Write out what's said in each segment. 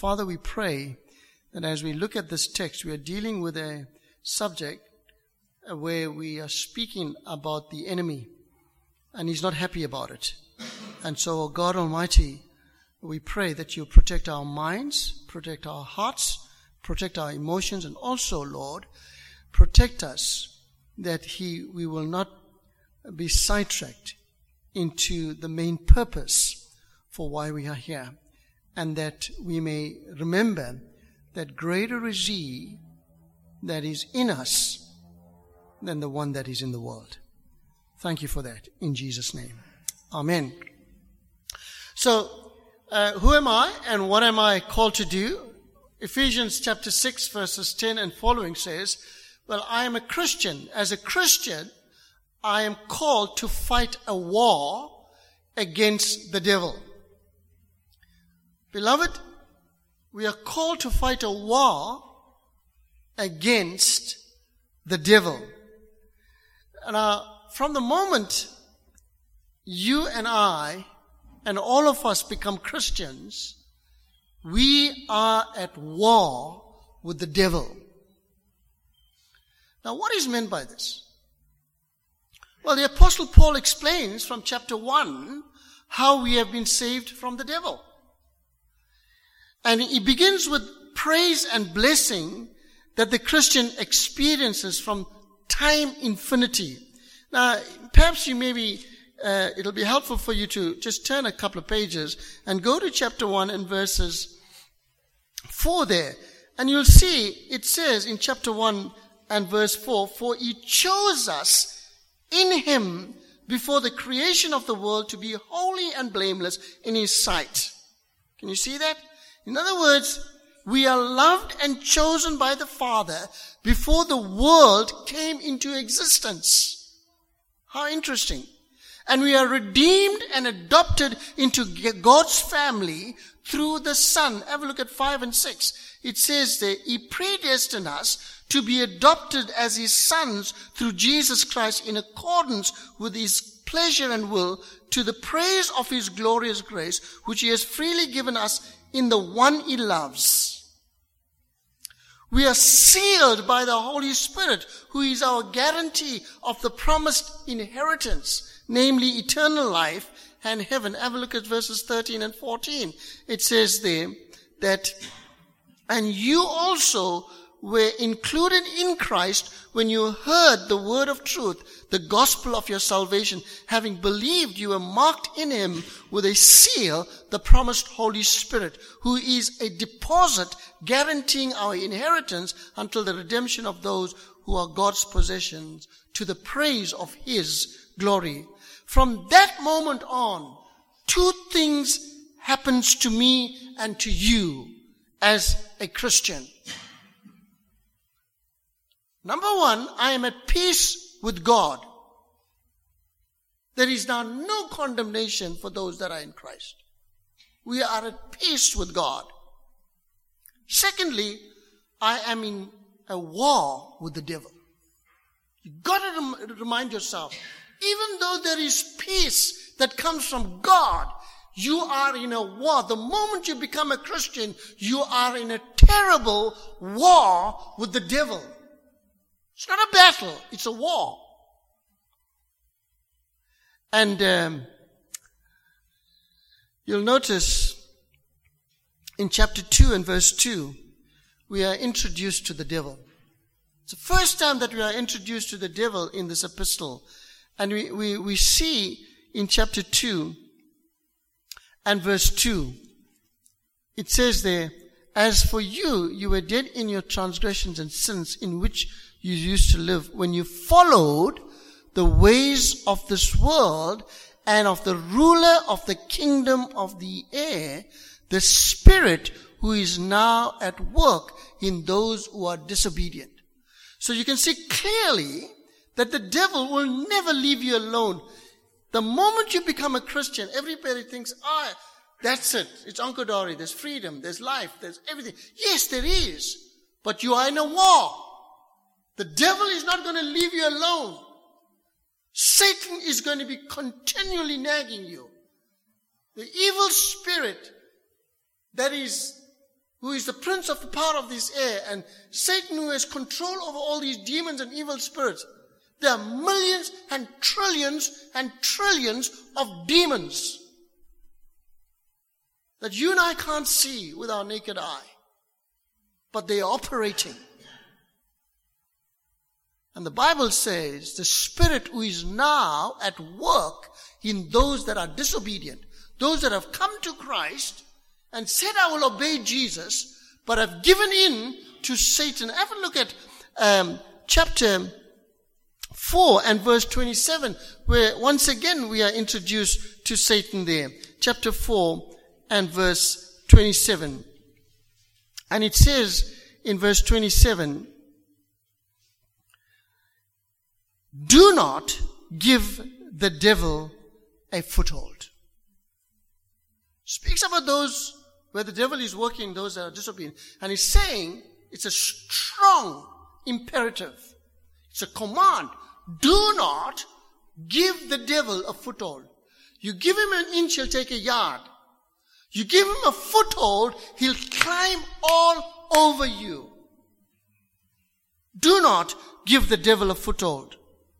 Father, we pray that as we look at this text, we are dealing with a subject where we are speaking about the enemy, and he's not happy about it. And so, God Almighty, we pray that you protect our minds, protect our hearts, protect our emotions, and also, Lord, protect us that we will not be sidetracked into the main purpose for why we are here, and that we may remember that greater is He that is in us than the one that is in the world. Thank you for that, in Jesus' name. Amen. So, who am I and what am I called to do? Ephesians chapter 6 verses 10 and following says, well, I am a Christian. As a Christian, I am called to fight a war against the devil. Beloved, we are called to fight a war against the devil. Now, from the moment you and I and all of us become Christians, we are at war with the devil. Now, what is meant by this? Well, the Apostle Paul explains from chapter 1 how we have been saved from the devil. And he begins with praise and blessing that the Christian experiences from time infinity. Now, perhaps it'll be helpful for you to just turn a couple of pages and go to chapter 1 and verses 4 there. And you'll see it says in chapter 1 and verse 4, for He chose us in Him before the creation of the world to be holy and blameless in His sight. Can you see that? In other words, we are loved and chosen by the Father before the world came into existence. How interesting. And we are redeemed and adopted into God's family through the Son. Have a look at 5 and 6. It says there, He predestined us to be adopted as His sons through Jesus Christ in accordance with His pleasure and will, to the praise of His glorious grace, which He has freely given us in the one He loves. We are sealed by the Holy Spirit, who is our guarantee of the promised inheritance, namely eternal life and heaven. Have a look at verses 13 and 14. It says there that, and you also were included in Christ when you heard the word of truth, the gospel of your salvation. Having believed, you were marked in Him with a seal, the promised Holy Spirit, who is a deposit guaranteeing our inheritance until the redemption of those who are God's possessions, to the praise of His glory. From that moment on, two things happens to me and to you as a Christian. Number one, I am at peace with God. There is now no condemnation for those that are in Christ. We are at peace with God. Secondly, I am in a war with the devil. You've got to remind yourself, even though there is peace that comes from God, you are in a war. The moment you become a Christian, you are in a terrible war with the devil. It's not a battle, it's a war. And you'll notice in chapter 2 and verse 2, we are introduced to the devil. It's the first time that we are introduced to the devil in this epistle. And we see in chapter 2 and verse 2, it says there, as for you, you were dead in your transgressions and sins in which you used to live when you followed the ways of this world and of the ruler of the kingdom of the air, the spirit who is now at work in those who are disobedient. So you can see clearly that the devil will never leave you alone. The moment you become a Christian, everybody thinks, that's it. It's Uncle Dory. There's freedom. There's life. There's everything. Yes, there is. But you are in a war. The devil is not going to leave you alone. Satan is going to be continually nagging you. The evil spirit that is who is the prince of the power of this air, and Satan, who has control over all these demons and evil spirits. There are millions and trillions of demons that you and I can't see with our naked eye, but they are operating. And the Bible says the Spirit who is now at work in those that are disobedient, those that have come to Christ and said, I will obey Jesus, but have given in to Satan. Have a look at chapter 4 and verse 27, where once again we are introduced to Satan there. Chapter 4 and verse 27. And it says in verse 27, do not give the devil a foothold. Speaks about those where the devil is working, those that are disobedient. And he's saying it's a strong imperative. It's a command. Do not give the devil a foothold. You give him an inch, he'll take a yard. You give him a foothold, he'll climb all over you. Do not give the devil a foothold.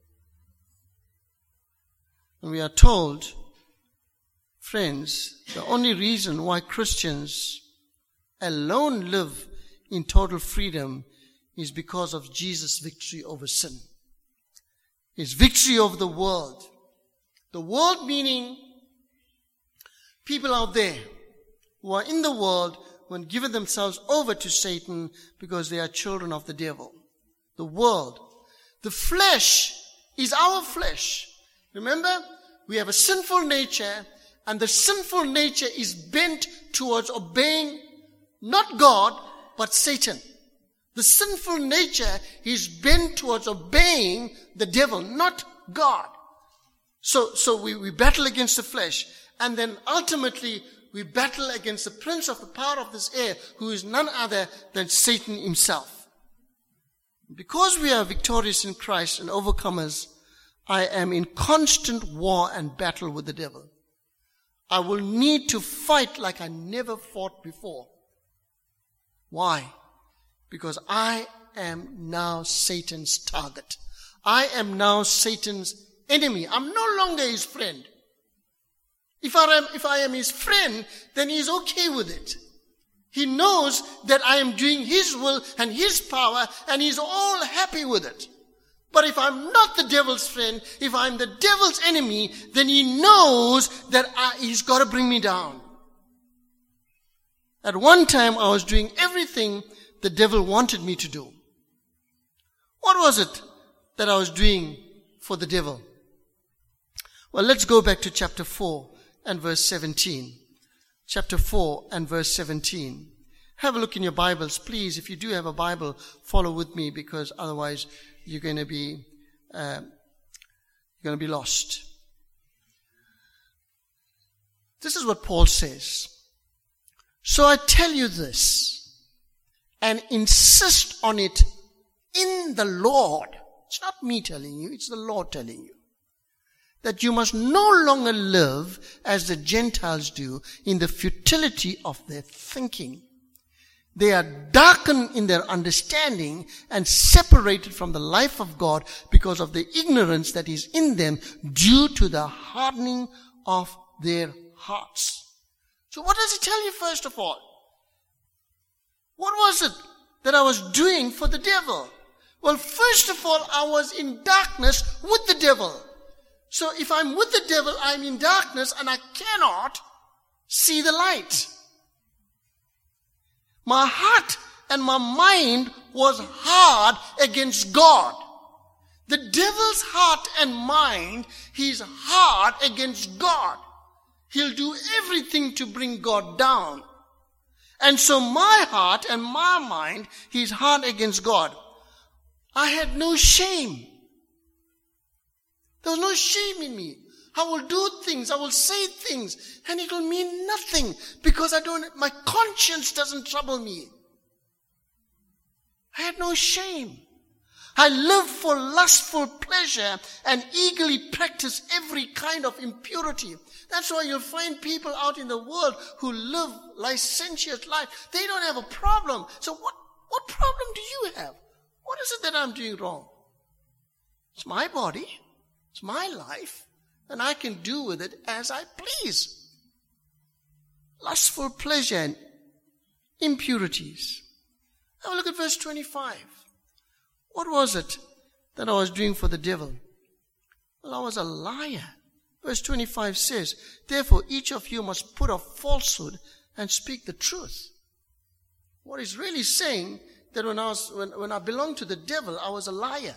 And we are told, friends, the only reason why Christians alone live in total freedom is because of Jesus' victory over sin. His victory over the world. The world meaning people out there who are in the world who have given themselves over to Satan because they are children of the devil. The world. The flesh is our flesh. Remember, we have a sinful nature, and the sinful nature is bent towards obeying not God, but Satan. The sinful nature is bent towards obeying the devil, not God. So we battle against the flesh, and then ultimately we battle against the prince of the power of this air, who is none other than Satan himself. Because we are victorious in Christ and overcomers, I am in constant war and battle with the devil. I will need to fight like I never fought before. Why? Because I am now Satan's target. I am now Satan's enemy. I'm no longer his friend. If I am his friend, then he's okay with it. He knows that I am doing his will and his power, and he's all happy with it. But if I'm not the devil's friend, if I'm the devil's enemy, then he knows that he's got to bring me down. At one time, I was doing everything the devil wanted me to do. What was it that I was doing for the devil? Well, let's go back to chapter 4 and verse 17. Chapter 4 and verse 17. Have a look in your Bibles, please. If you do have a Bible, follow with me, because otherwise you're going to be lost. This is what Paul says. So I tell you this, and insist on it in the Lord. It's not me telling you, it's the Lord telling you. That you must no longer live as the Gentiles do in the futility of their thinking. They are darkened in their understanding and separated from the life of God because of the ignorance that is in them due to the hardening of their hearts. So what does he tell you first of all? What was it that I was doing for the devil? Well, first of all, I was in darkness with the devil. So if I'm with the devil, I'm in darkness and I cannot see the light. My heart and my mind was hard against God. The devil's heart and mind, he's hard against God. He'll do everything to bring God down. And so my heart and my mind, he's hard against God. I had no shame. There was no shame in me. I will do things, I will say things, and it will mean nothing because my conscience doesn't trouble me. I had no shame. I live for lustful pleasure and eagerly practice every kind of impurity. That's why you'll find people out in the world who live licentious life. They don't have a problem. So what problem do you have? What is it that I'm doing wrong? It's my body. It's my life. And I can do with it as I please. Lustful pleasure and impurities. Have a look at verse 25. What was it that I was doing for the devil? Well, I was a liar. Verse 25 says, therefore each of you must put off falsehood and speak the truth. What he's really saying, that when I belonged to the devil, I was a liar.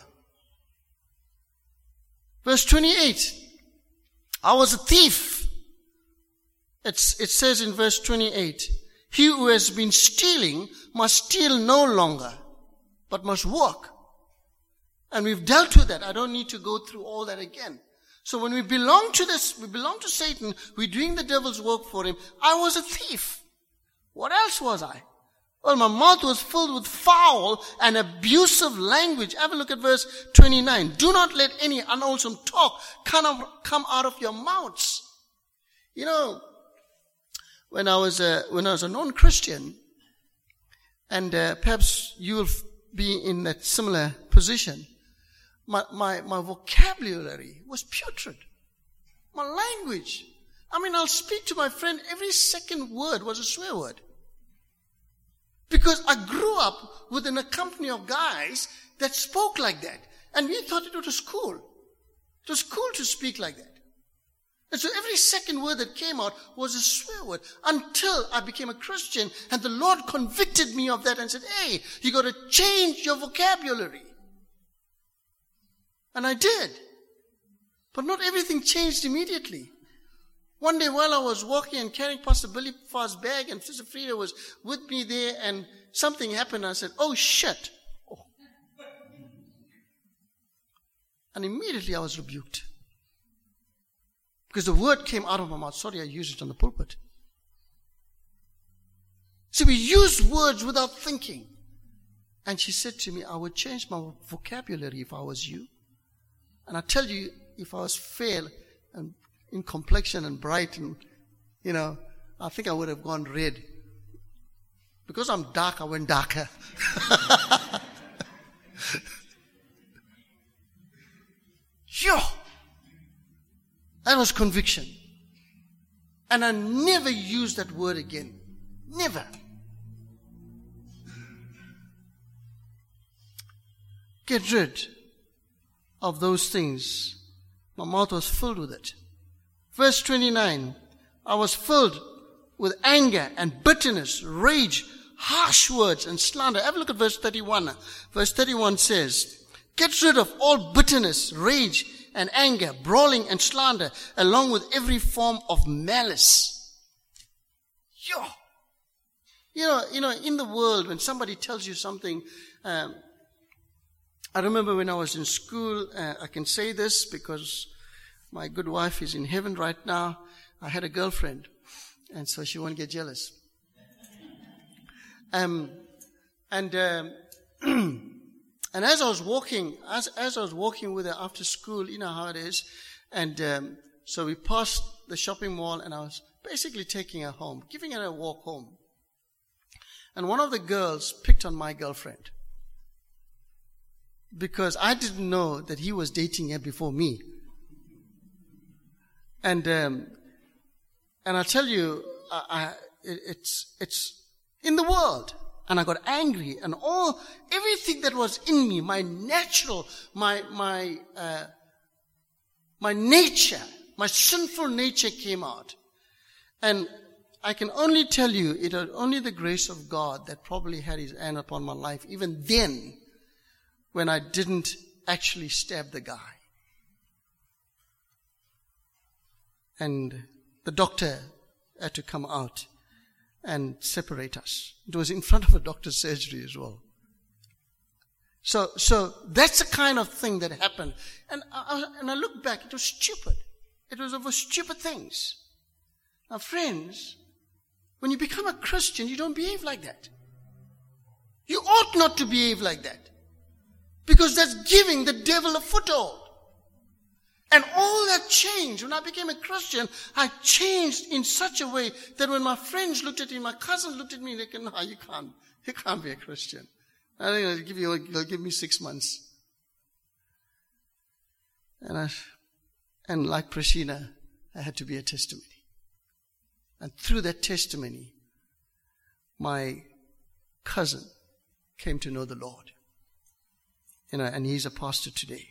Verse 28, I was a thief. It says in verse 28, he who has been stealing must steal no longer, but must work. And we've dealt with that. I don't need to go through all that again. So when we belong to this, we belong to Satan, we're doing the devil's work for him. I was a thief. What else was I? Well, my mouth was filled with foul and abusive language. Have a look at verse 29. Do not let any unwholesome talk come out of your mouths. You know, when I was a non-Christian, and perhaps you will be in that similar position, my vocabulary was putrid. My language. I mean, I'll speak to my friend, every second word was a swear word. Because I grew up within a company of guys that spoke like that. And we thought it was cool. It was cool to speak like that. And so every second word that came out was a swear word. Until I became a Christian and the Lord convicted me of that and said, hey, you got to change your vocabulary. And I did. But not everything changed immediately. One day while I was walking and carrying Pastor Billy Farr's bag and Sister Frida was with me there and something happened. I said, oh shit. Oh. And immediately I was rebuked. Because the word came out of my mouth. Sorry, I used it on the pulpit. So we use words without thinking. And she said to me, I would change my vocabulary if I was you. And I tell you, if I was fair and in complexion and bright and, I think I would have gone red. Because I'm dark, I went darker. Yo! That was conviction. And I never used that word again. Never. Get rid of those things. My mouth was filled with it. Verse 29, I was filled with anger and bitterness, rage, harsh words and slander. Have a look at verse 31. Verse 31 says, get rid of all bitterness, rage and anger, brawling and slander, along with every form of malice. In the world, when somebody tells you something, I remember when I was in school, I can say this because my good wife is in heaven right now. I had a girlfriend, and so she won't get jealous. And as I was walking, as I was walking with her after school, you know how it is, and so we passed the shopping mall, and I was basically taking her home, giving her a walk home. And one of the girls picked on my girlfriend because I didn't know that he was dating her before me. And I tell you, it's in the world. And I got angry, and everything that was in me, my natural, my nature, my sinful nature came out. And I can only tell you, it was only the grace of God that probably had his hand upon my life, even then, when I didn't actually stab the guy. And the doctor had to come out and separate us. It was in front of a doctor's surgery as well. So that's the kind of thing that happened. And I look back, it was stupid. It was over stupid things. Now friends, when you become a Christian, you don't behave like that. You ought not to behave like that. Because that's giving the devil a foothold. And all that changed. When I became a Christian, I changed in such a way that when my friends looked at me, my cousins looked at me, they said, no, you can't be a Christian. I think they'll give me 6 months. And like Prashina, I had to be a testimony. And through that testimony, my cousin came to know the Lord. And he's a pastor today.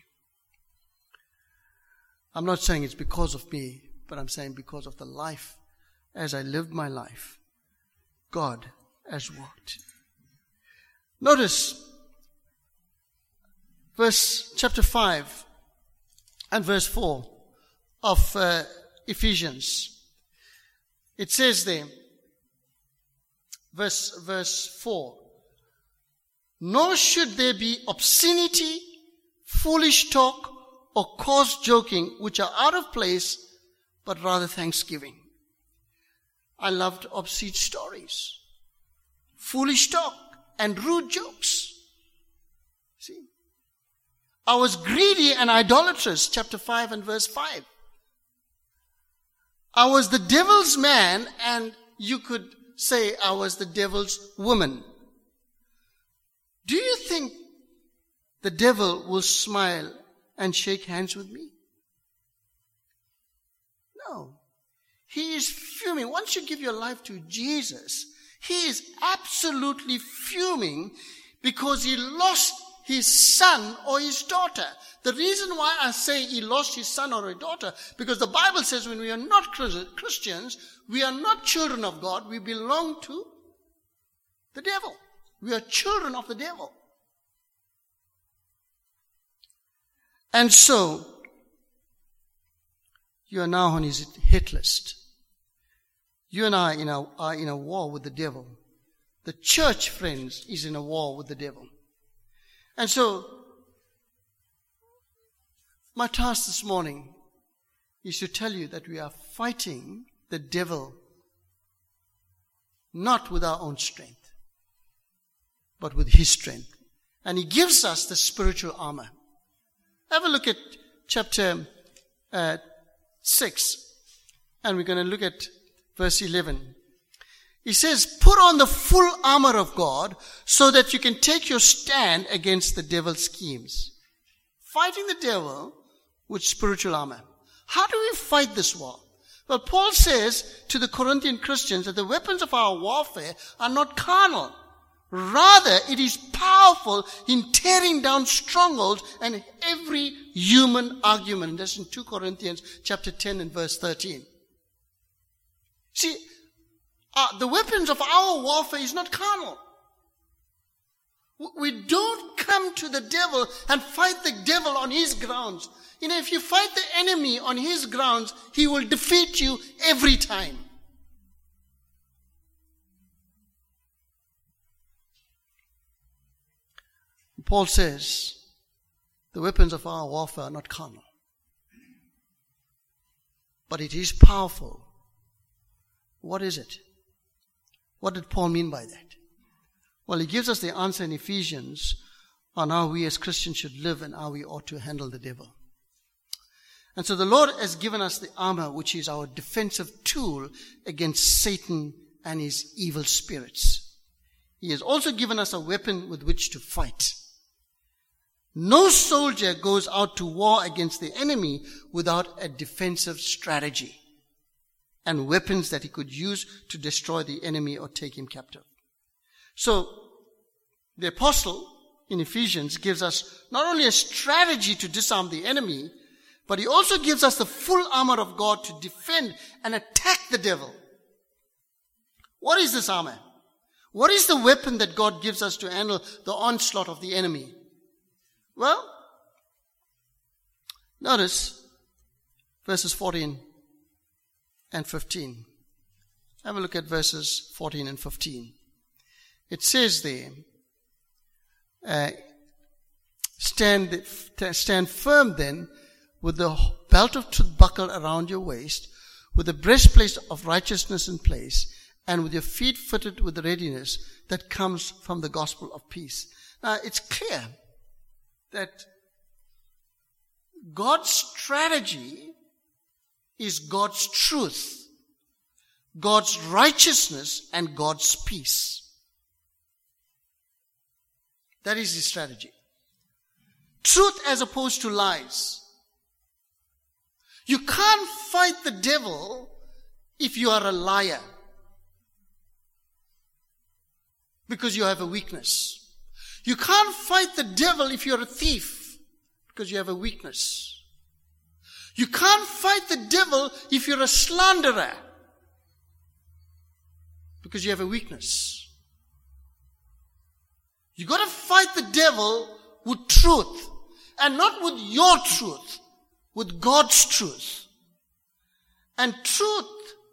I'm not saying it's because of me, but I'm saying because of the life. As I lived my life, God has worked. Notice chapter 5 and verse 4 of Ephesians. It says there, verse 4, nor should there be obscenity, foolish talk, or coarse joking, which are out of place, but rather thanksgiving. I loved obscene stories, foolish talk, and rude jokes. See? I was greedy and idolatrous, chapter 5 and verse 5. I was the devil's man, and you could say I was the devil's woman. Do you think the devil will smile and shake hands with me? No. He is fuming. Once you give your life to Jesus, he is absolutely fuming because he lost his son or his daughter. The reason why I say he lost his son or a daughter, because the Bible says when we are not Christians, we are not children of God, we belong to the devil. We are children of the devil. And so, you are now on his hit list. You and I are in a war with the devil. The church, friends, is in a war with the devil. And so, my task this morning is to tell you that we are fighting the devil not with our own strength, but with his strength. And he gives us the spiritual armor. Have a look at chapter 6, and we're going to look at verse 11. He says, put on the full armor of God so that you can take your stand against the devil's schemes. Fighting the devil with spiritual armor. How do we fight this war? Well, Paul says to the Corinthian Christians that the weapons of our warfare are not carnal. Rather, it is powerful in tearing down strongholds and every human argument. That's in 2 Corinthians chapter 10 and verse 13. See, the weapons of our warfare is not carnal. We don't come to the devil and fight the devil on his grounds. If you fight the enemy on his grounds, he will defeat you every time. Paul says, the weapons of our warfare are not carnal, but it is powerful. What is it? What did Paul mean by that? Well, he gives us the answer in Ephesians on how we as Christians should live and how we ought to handle the devil. And so the Lord has given us the armor, which is our defensive tool against Satan and his evil spirits. He has also given us a weapon with which to fight. No soldier goes out to war against the enemy without a defensive strategy and weapons that he could use to destroy the enemy or take him captive. So, the apostle in Ephesians gives us not only a strategy to disarm the enemy, but he also gives us the full armor of God to defend and attack the devil. What is this armor? What is the weapon that God gives us to handle the onslaught of the enemy? Well, notice verses 14 and 15. Have a look at verses 14 and 15. It says there, stand firm then with the belt of truth buckled around your waist, with the breastplate of righteousness in place, and with your feet fitted with the readiness that comes from the gospel of peace. Now, it's clear that God's strategy is God's truth, God's righteousness, and God's peace. That is his strategy. Truth as opposed to lies. You can't fight the devil if you are a liar, because you have a weakness. You can't fight the devil if you're a thief, because you have a weakness. You can't fight the devil if you're a slanderer, because you have a weakness. You got to fight the devil with truth, and not with your truth, with God's truth. And truth,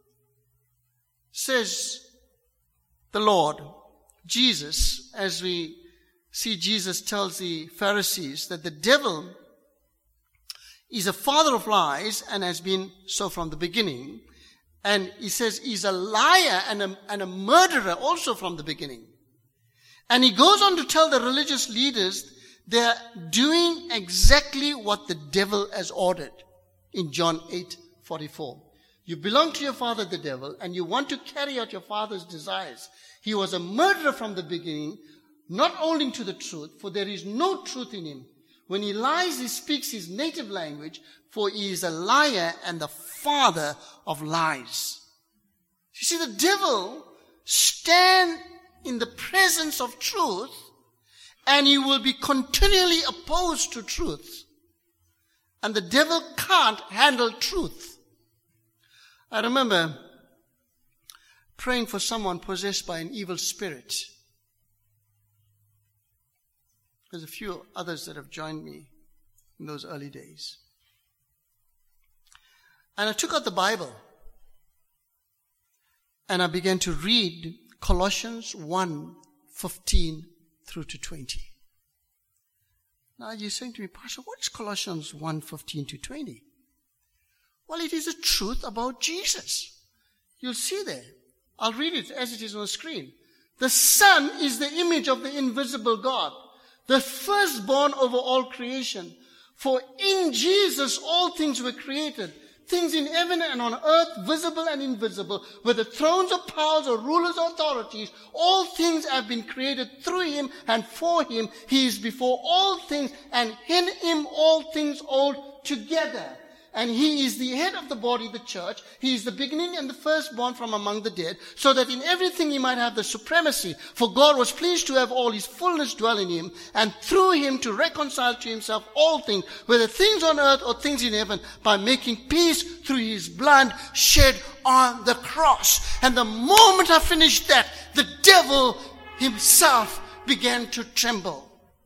says the Lord, Jesus, as we see Jesus tells the Pharisees that the devil is a father of lies and has been so from the beginning. And he says he's a liar and a murderer also from the beginning. And he goes on to tell the religious leaders they're doing exactly what the devil has ordered in John 8:44. You belong to your father, the devil, and you want to carry out your father's desires. He was a murderer from the beginning, not holding to the truth, for there is no truth in him. When he lies, he speaks his native language, for he is a liar and the father of lies. You see, the devil stands in the presence of truth, and he will be continually opposed to truth. And the devil can't handle truth. I remember praying for someone possessed by an evil spirit. There's a few others that have joined me in those early days. And I took out the Bible and I began to read Colossians 1:15 through to 20. Now you're saying to me, Pastor, what is Colossians 1:15 to 20? Well, it is a truth about Jesus. You'll see there. I'll read it as it is on the screen. The Son is the image of the invisible God, the firstborn over all creation. For in Jesus all things were created, things in heaven and on earth, visible and invisible, whether thrones or powers or rulers or authorities, all things have been created through him and for him. He is before all things, and in him all things hold together. And he is the head of the body, the church. He is the beginning and the firstborn from among the dead, so that in everything he might have the supremacy. For God was pleased to have all his fullness dwell in him, and through him to reconcile to himself all things, whether things on earth or things in heaven, by making peace through his blood shed on the cross. And the moment I finished that, the devil himself began to tremble.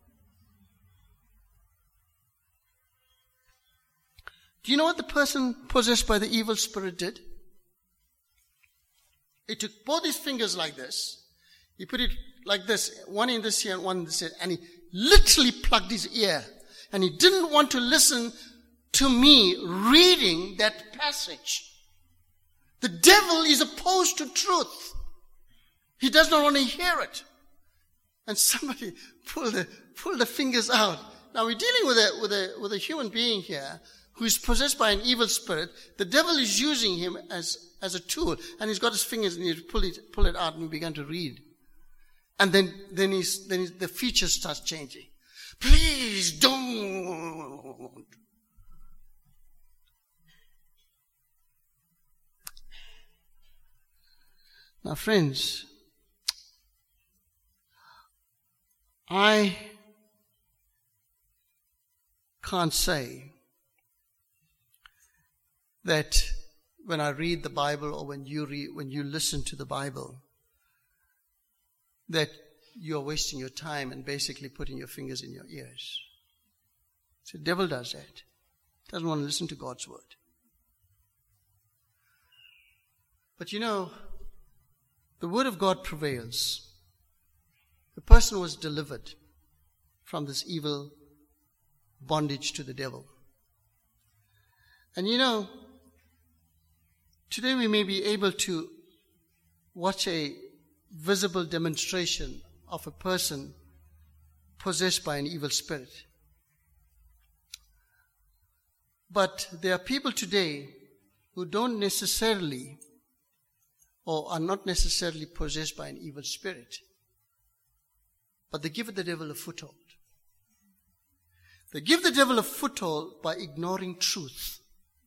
Do you know what the person possessed by the evil spirit did? He took both his fingers like this. He put it like this, one in this ear and one in this ear, and he literally plugged his ear. And he didn't want to listen to me reading that passage. The devil is opposed to truth. He does not want to hear it. And somebody pulled the fingers out. Now we're dealing with a human being here who is possessed by an evil spirit. The devil is using him as a tool, and he's got his fingers and he pull it out, and he began to read. And then the features start changing. Please don't. Now, friends, I can't say that when I read the Bible or when you listen to the Bible, that you're wasting your time and basically putting your fingers in your ears. So the devil does that. Doesn't want to listen to God's word. But you know, the word of God prevails. The person was delivered from this evil bondage to the devil. And you know, today we may be able to watch a visible demonstration of a person possessed by an evil spirit. But there are people today who don't necessarily or are not necessarily possessed by an evil spirit, but they give the devil a foothold. They give the devil a foothold by ignoring truth.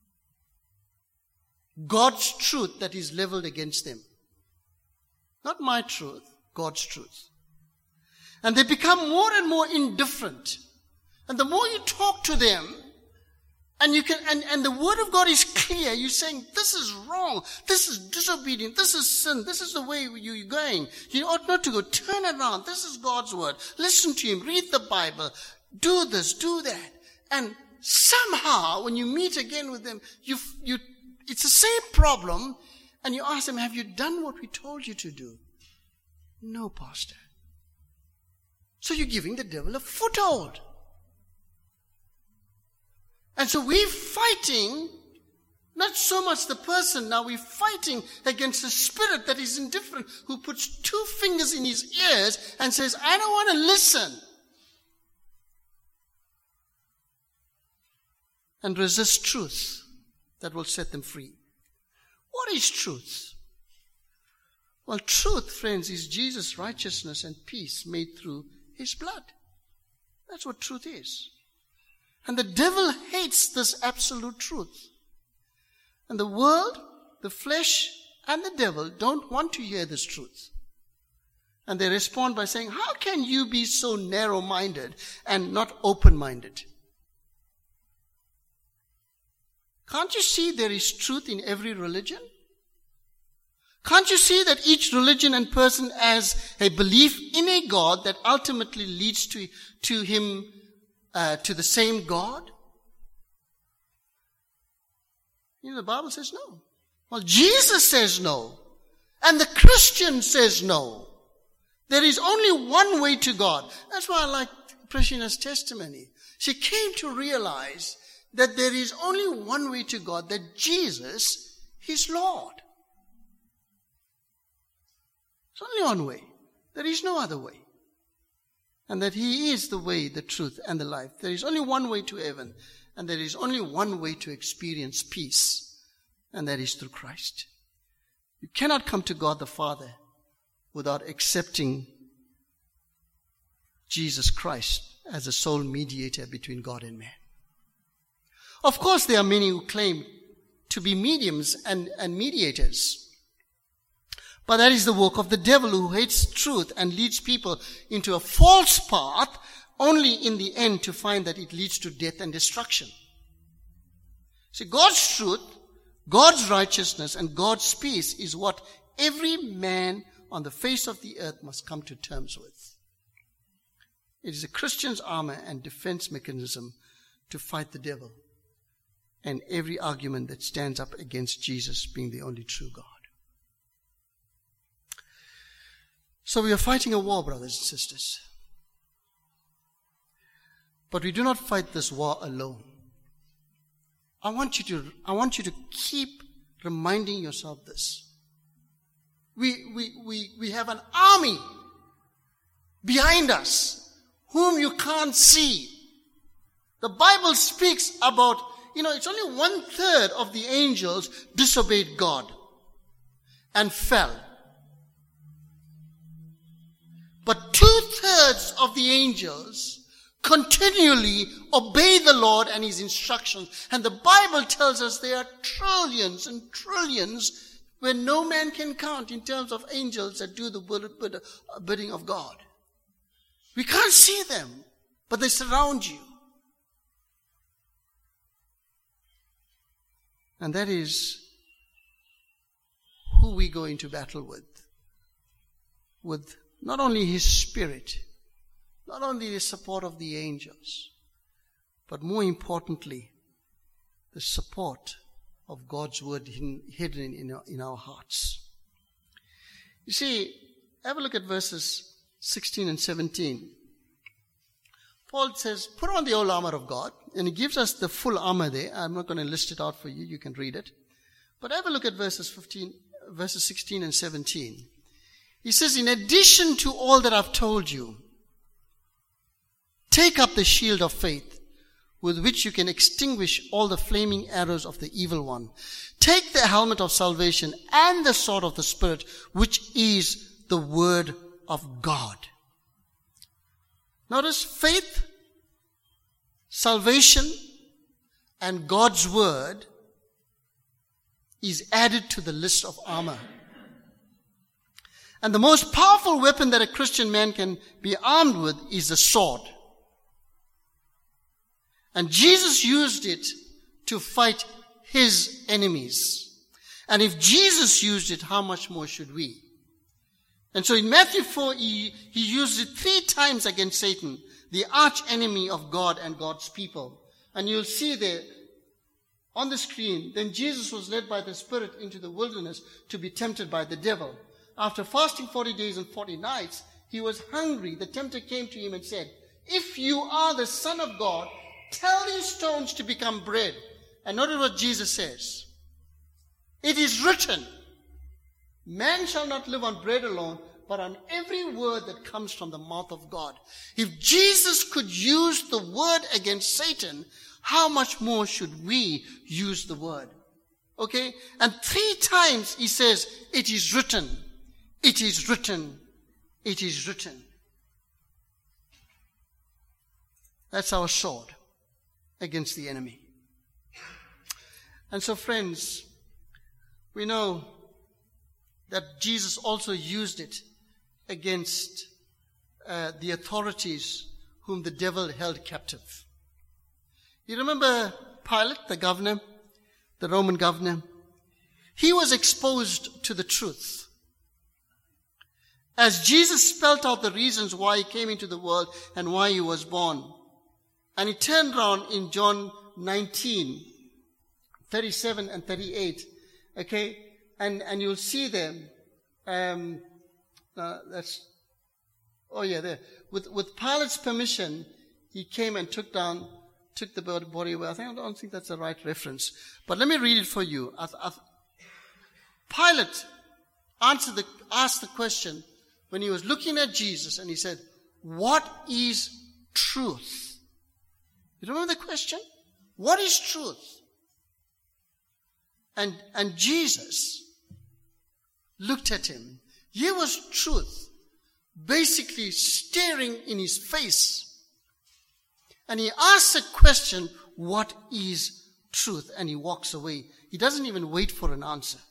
God's truth that is leveled against them. Not my truth, God's truth. And they become more and more indifferent. And the more you talk to them, and the word of God is clear, you're saying, this is wrong, this is disobedient, this is sin, this is the way you're going. You ought not to go. Turn around. This is God's word. Listen to Him. Read the Bible. Do this, do that. And somehow, when you meet again with them, it's the same problem, and you ask them, have you done what we told you to do? No, Pastor. So you're giving the devil a foothold. And so we're fighting, not so much the person, now we're fighting against the spirit that is indifferent, who puts two fingers in his ears and says, I don't want to listen. And resist truth that will set them free. What is truth? Well, truth, friends, is Jesus' righteousness and peace made through His blood. That's what truth is. And the devil hates this absolute truth. And the world, the flesh, and the devil don't want to hear this truth. And they respond by saying, how can you be so narrow-minded and not open-minded? Can't you see there is truth in every religion? Can't you see that each religion and person has a belief in a God that ultimately leads to him, to the same God? You know, the Bible says no. Well, Jesus says no. And the Christian says no. There is only one way to God. That's why I like Prashina's testimony. She came to realize that there is only one way to God, that Jesus is Lord. There's only one way. There is no other way. And that He is the way, the truth, and the life. There is only one way to heaven. And there is only one way to experience peace. And that is through Christ. You cannot come to God the Father without accepting Jesus Christ as the sole mediator between God and man. Of course, there are many who claim to be mediums and mediators. But that is the work of the devil, who hates truth and leads people into a false path, only in the end to find that it leads to death and destruction. See, God's truth, God's righteousness, and God's peace is what every man on the face of the earth must come to terms with. It is a Christian's armor and defense mechanism to fight the devil and every argument that stands up against Jesus being the only true God. So we are fighting a war, brothers and sisters. But we do not fight this war alone. I want you to keep reminding yourself this. We have an army behind us whom you can't see. The Bible speaks about, it's only 1/3 of the angels disobeyed God and fell. But 2/3 of the angels continually obey the Lord and His instructions. And the Bible tells us there are trillions and trillions where no man can count in terms of angels that do the bidding of God. We can't see them, but they surround you. And that is who we go into battle with not only His Spirit, not only the support of the angels, but more importantly, the support of God's word hidden in our hearts. You see, have a look at verses 16 and 17. Paul says, put on the whole armor of God, and he gives us the full armor there. I'm not going to list it out for you. You can read it. But have a look at verses 16 and 17. He says, in addition to all that I've told you, take up the shield of faith with which you can extinguish all the flaming arrows of the evil one. Take the helmet of salvation and the sword of the Spirit, which is the word of God. Notice faith, salvation, and God's word is added to the list of armor. And the most powerful weapon that a Christian man can be armed with is the sword. And Jesus used it to fight his enemies. And if Jesus used it, how much more should we? And so in Matthew 4, he used it 3 times against Satan, the arch enemy of God and God's people. And you'll see there on the screen, then Jesus was led by the Spirit into the wilderness to be tempted by the devil. After fasting 40 days and 40 nights, he was hungry. The tempter came to him and said, "If you are the Son of God, tell these stones to become bread." And notice what Jesus says. It is written, "Man shall not live on bread alone, but on every word that comes from the mouth of God." If Jesus could use the word against Satan, how much more should we use the word? Okay? And 3 times he says, "It is written. It is written. It is written." That's our sword against the enemy. And so, friends, we know that Jesus also used it against the authorities whom the devil held captive. You remember Pilate, the governor, the Roman governor? He was exposed to the truth. As Jesus spelled out the reasons why he came into the world and why he was born. And he turned around in John 19, 37 and 38. Okay? And you'll see them. There. With Pilate's permission, he came and took the body away. I don't think that's the right reference. But let me read it for you. Pilate asked the question when he was looking at Jesus, and he said, "What is truth?" You remember the question? What is truth? And Jesus looked at him. Here was truth basically staring in his face. And he asks a question, what is truth? And he walks away. He doesn't even wait for an answer.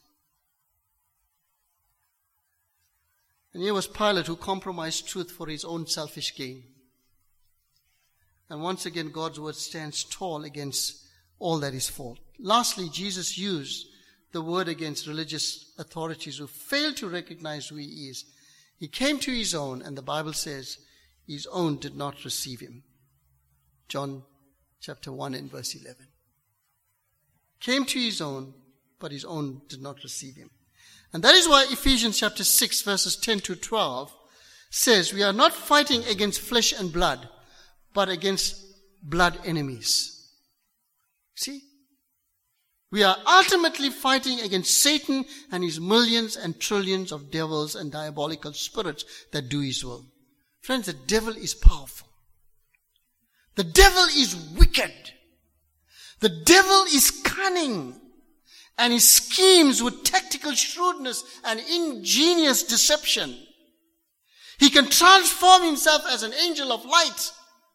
And here was Pilate, who compromised truth for his own selfish gain. And once again, God's word stands tall against all that is false. Lastly, Jesus used the word against religious authorities who failed to recognize who he is. He came to his own, and the Bible says his own did not receive him. John chapter 1 and verse 11. Came to his own, but his own did not receive him. And that is why Ephesians chapter 6 verses 10 to 12 says, we are not fighting against flesh and blood, but against blood enemies. See? We are ultimately fighting against Satan and his millions and trillions of devils and diabolical spirits that do his will. Friends, the devil is powerful. The devil is wicked. The devil is cunning. And he schemes with tactical shrewdness and ingenious deception. He can transform himself as an angel of light.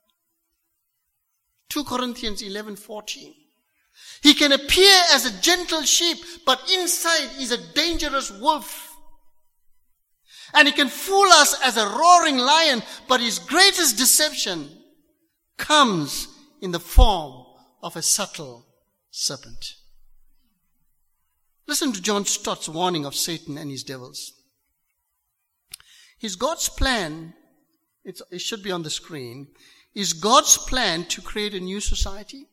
2 Corinthians 11:14. He can appear as a gentle sheep, but inside he's a dangerous wolf. And he can fool us as a roaring lion, but his greatest deception comes in the form of a subtle serpent. Listen to John Stott's warning of Satan and his devils. Is God's plan, it should be on the screen, is God's plan to create a new society?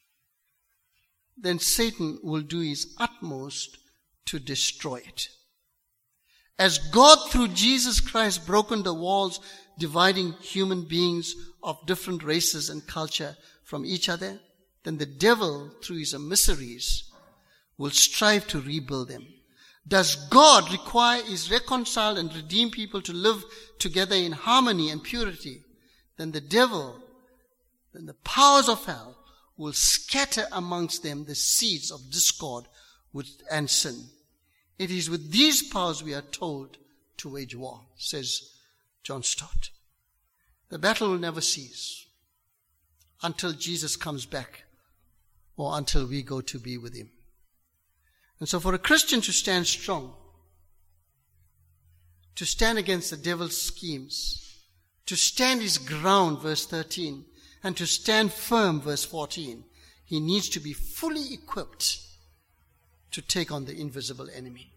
Then Satan will do his utmost to destroy it. As God through Jesus Christ broken the walls dividing human beings of different races and culture from each other, then the devil through his emissaries will strive to rebuild them. Does God require his reconciled and redeemed people to live together in harmony and purity? Then the devil, then the powers of hell will scatter amongst them the seeds of discord and sin. It is with these powers we are told to wage war, says John Stott. The battle will never cease until Jesus comes back or until we go to be with him. And so for a Christian to stand strong, to stand against the devil's schemes, to stand his ground, verse 13, and to stand firm, verse 14, he needs to be fully equipped to take on the invisible enemy.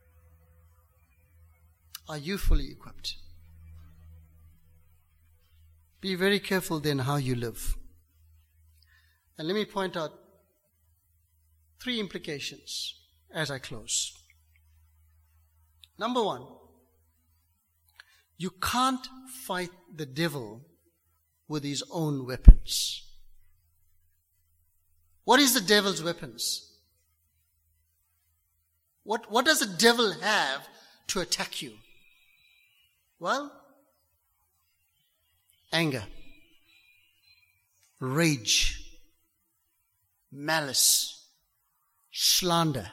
Are you fully equipped? Be very careful then how you live. And let me point out 3 implications as I close. Number 1, you can't fight the devil with his own weapons. What is the devil's weapons? What does the devil have to attack you? Well, anger, rage, malice, slander,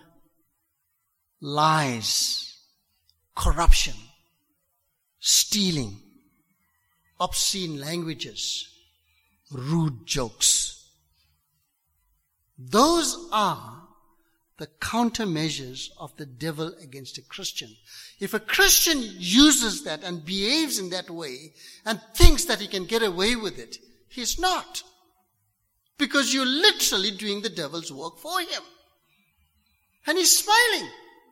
lies, corruption, stealing, obscene languages, rude jokes. Those are the countermeasures of the devil against a Christian. If a Christian uses that and behaves in that way and thinks that he can get away with it, he's not. Because you're literally doing the devil's work for him. And he's smiling.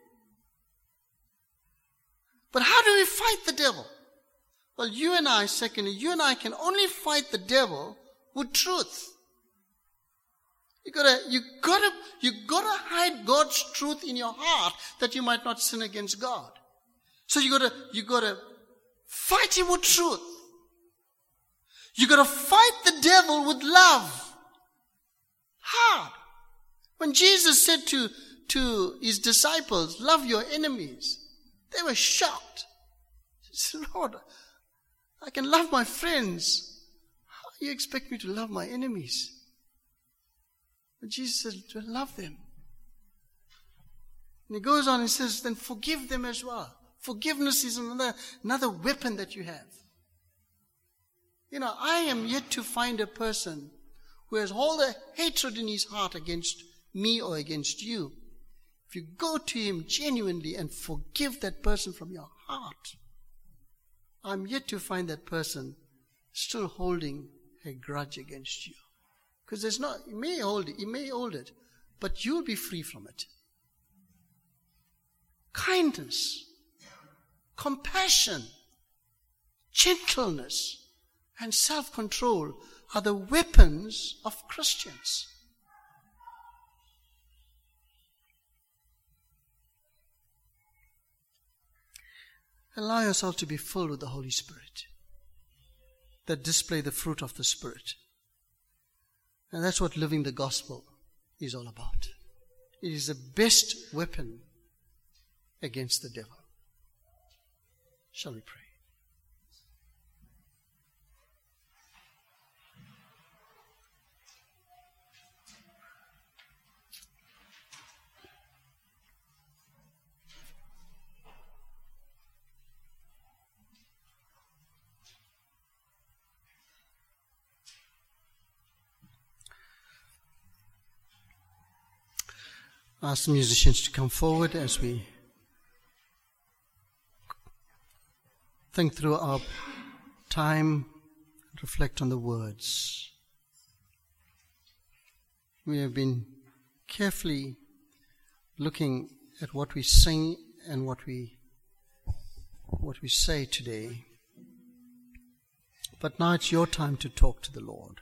But how do we fight the devil? Well, you and I can only fight the devil with truth. You gotta hide God's truth in your heart that you might not sin against God. So you gotta fight him with truth. You gotta fight the devil with love. Hard. When Jesus said to his disciples, love your enemies, they were shocked. They said, Lord, I can love my friends. How do you expect me to love my enemies? But Jesus says, to love them. And he goes on and says, then forgive them as well. Forgiveness is another weapon that you have. I am yet to find a person who has all the hatred in his heart against me or against you. If you go to him genuinely and forgive that person from your heart, I'm yet to find that person still holding a grudge against you. Because he may hold it, but you'll be free from it. Kindness, compassion, gentleness, and self-control are the weapons of Christians. Allow yourself to be filled with the Holy Spirit that display the fruit of the Spirit. And that's what living the gospel is all about. It is the best weapon against the devil. Shall we pray? Ask the musicians to come forward as we think through our time, reflect on the words. We have been carefully looking at what we sing and what we say today. But now it's your time to talk to the Lord.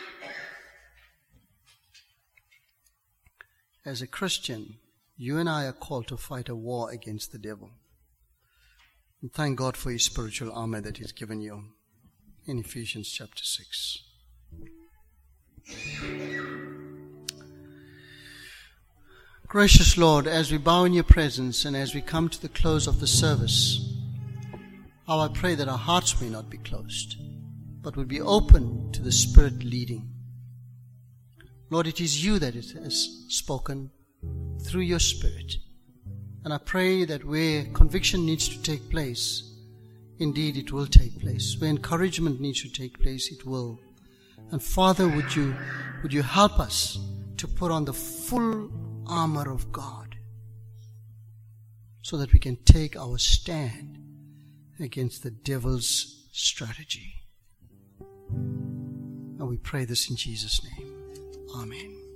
As a Christian, you and I are called to fight a war against the devil. And thank God for his spiritual armor that he's given you in Ephesians chapter 6. Gracious Lord, as we bow in your presence and as we come to the close of the service, how I pray that our hearts may not be closed, but will be open to the Spirit leading. Lord, it is you that it has spoken through your Spirit. And I pray that where conviction needs to take place, indeed it will take place. Where encouragement needs to take place, it will. And Father, would you help us to put on the full armor of God so that we can take our stand against the devil's strategy. And we pray this in Jesus' name. Amen.